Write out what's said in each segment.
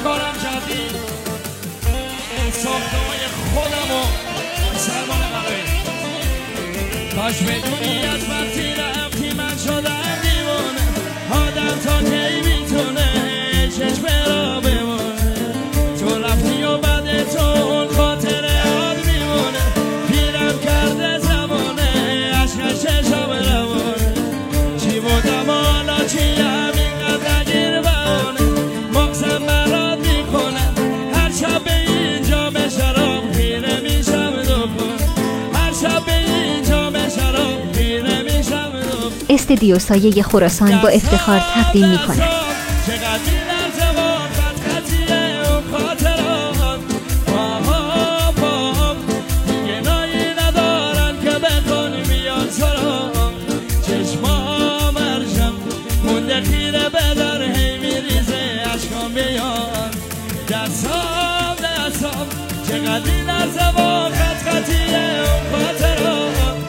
کارم کردی ساختمای خودم و سلمان قلبی کاش بدونی از وقتی رفتی من شدم دیوانه آدم تا کی میتونه چشم را بمونه تو رفتی و بعد تو اون خاطره یاد میمونه پیرم کرده زمانه عشق چشم روانه چی بودم حالا چیم اینقدر نگیر بهانه مغزم برات میکنه هر شب به اینجا به شراب خیره میشم دوباره هر شب به اینجا به شراب خیره میشم دوباره استدیو سایه خراسان با افتخار تقدیم می‌کند خیره به در هی میریزه عشقام بیان دستام چقدر این لرزه با خط خطیه اون خاطران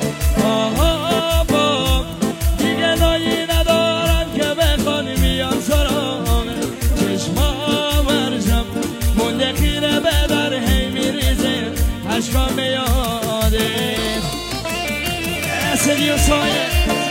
دیگه نایی ندارن که بخوانی میان سران چشمام ورشم مونده خیره به در هی میریزه عشقام بیان استدیو سایه